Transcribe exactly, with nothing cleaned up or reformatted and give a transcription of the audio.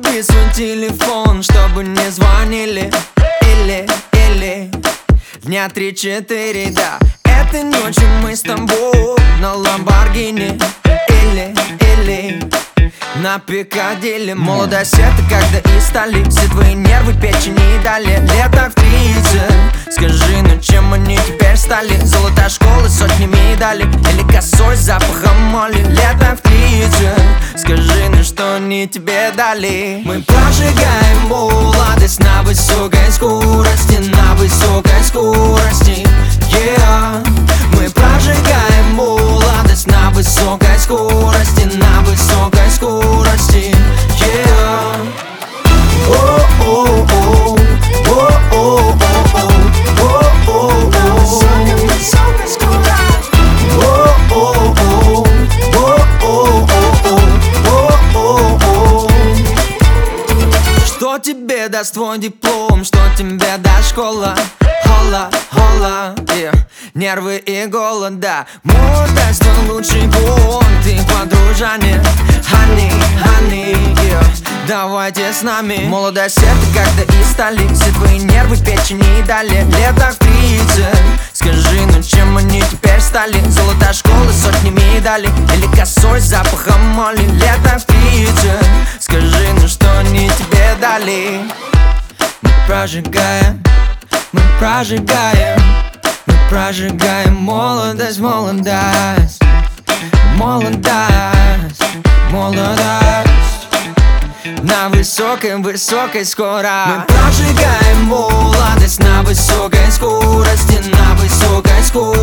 Убери свой телефон, чтобы не звонили. Или, или дня три-четыре, да. Этой ночью мы с тобой на Ламборгини. Или, или на Пикадилли. Молодость это когда и стали все твои нервы печени и дали. Лето в тридцать. Скажи, ну чем они теперь стали? Золотая школа, сотни медалей. Или косой с запахом моли. Лето в тридцать. Скажи, ну что они тебе дали? Мы прожигаем молодость на высокой скорости. На высокой скорости, yeah. Мы прожигаем молодость на высокой скорости. На высокой скорости, yeah. О-о-о, о-о-о, о-о-о. Высокая скорость. О-о-о, о-о-о, о-о-о. Что тебе даст твой диплом? Что тебе даст школа? Хола, хола, yeah. Нервы и голод, да. Молодость твой лучший бон. Ты подружане, honey, honey, yeah. Давайте с нами. Молодость это когда и стали все твои нервы печени и дали. Лето в тридцать. Скажи, ну чем они теперь стали? Золотая школа, сотни медалей. Или косой с запахом моли. Лето в тридцать. Скажи, ну что они тебе дали? Мы прожигаем, мы прожигаем, мы прожигаем молодость, молодость, молодость, молодость. На высокой, высокой скорости. Мы прожигаем молодость на высокой скорости. На высокой скорости.